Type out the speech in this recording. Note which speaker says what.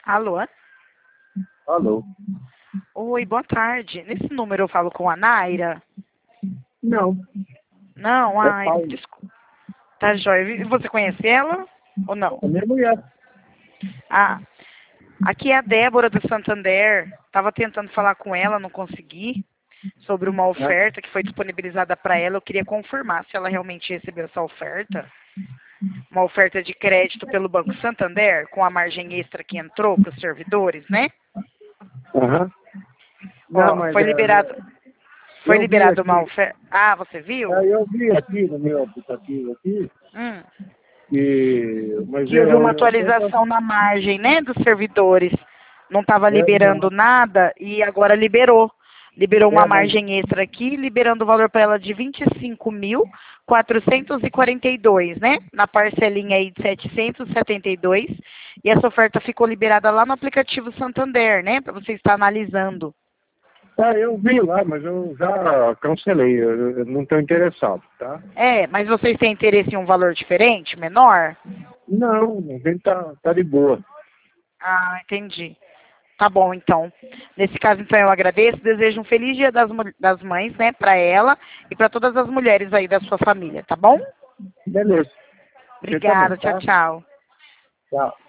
Speaker 1: Alô?
Speaker 2: Alô?
Speaker 1: Oi, boa tarde. Nesse número eu falo com a Naira?
Speaker 2: Não.
Speaker 1: Não,
Speaker 2: É
Speaker 1: ai,
Speaker 2: Paulo.
Speaker 1: desculpa. Tá jóia. E você conhece ela ou não?
Speaker 2: É minha mulher.
Speaker 1: Ah, aqui é a Débora do Santander. Tava tentando falar com ela, não consegui. Sobre uma
Speaker 2: Né?
Speaker 1: oferta que foi disponibilizada para ela. Eu queria confirmar se ela realmente recebeu essa oferta. Uma oferta de crédito pelo Banco Santander, com a margem extra que entrou para os servidores, né?
Speaker 2: Aham. Não,
Speaker 1: Ó,
Speaker 2: mas
Speaker 1: foi liberado. Foi
Speaker 2: eu vi
Speaker 1: liberado uma
Speaker 2: aqui.
Speaker 1: oferta. Ah, você viu?
Speaker 2: Eu vi aqui no meu aplicativo aqui
Speaker 1: Hum.
Speaker 2: mas
Speaker 1: Que houve uma
Speaker 2: eu tô...
Speaker 1: atualização na margem, né, dos servidores. Não estava liberando
Speaker 2: não.
Speaker 1: nada e agora liberou. Liberou uma
Speaker 2: Mas
Speaker 1: margem extra aqui, liberando o valor para ela de 25.442, né? Na parcelinha aí de 772. E essa oferta ficou liberada lá no aplicativo Santander, né? Para você estar analisando.
Speaker 2: eu vi lá, mas eu já cancelei. Eu não estou interessado, tá?
Speaker 1: É, mas vocês têm interesse em um valor diferente, menor?
Speaker 2: Não, nem tá de boa.
Speaker 1: Ah, entendi. Tá bom, então. Nesse caso, então, eu agradeço. Desejo um feliz Dia das Mães, né, para ela e para todas as mulheres aí da sua família, tá bom?
Speaker 2: Beleza. Você também,
Speaker 1: Obrigada. Tchau,
Speaker 2: tá?
Speaker 1: tchau.
Speaker 2: Tchau.